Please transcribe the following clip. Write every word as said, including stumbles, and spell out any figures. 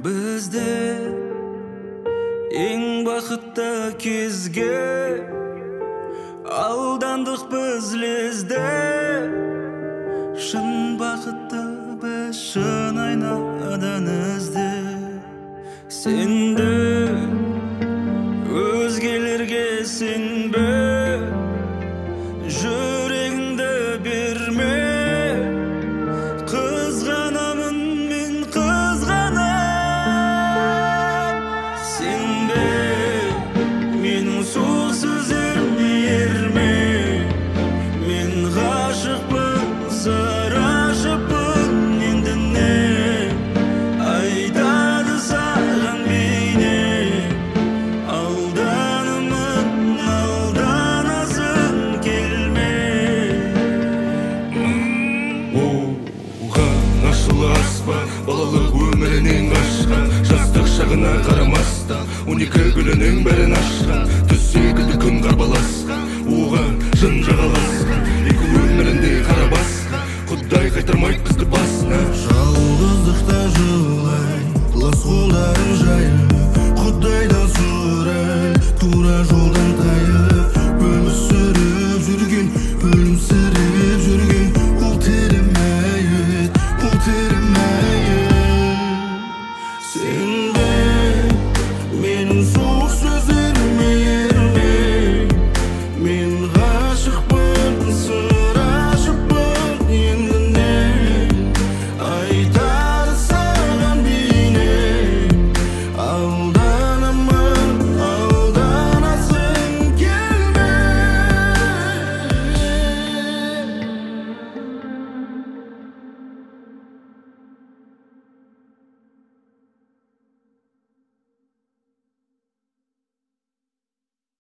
Бізде ең бақытты кезге алдандық біз лезде. Шын бақытты біз шын айнадан ізде. Сенді өзгелерге сенбе, жүрегіңді берме. Қызғанамын мен, қызғанам. Сенбе менің суық сөздеріме ерме. Мен ғашықпын, сыр ашыппын, енді не айтады саған бейне. Алданымын, алданасың келме. Оған ашылы аспан, балалық өмірінен қашқан, жастық шағына қарамастан он екі гүлінің бәрін ашқан, түс секілді күн қарбаласқан, оған жын жағаласқан.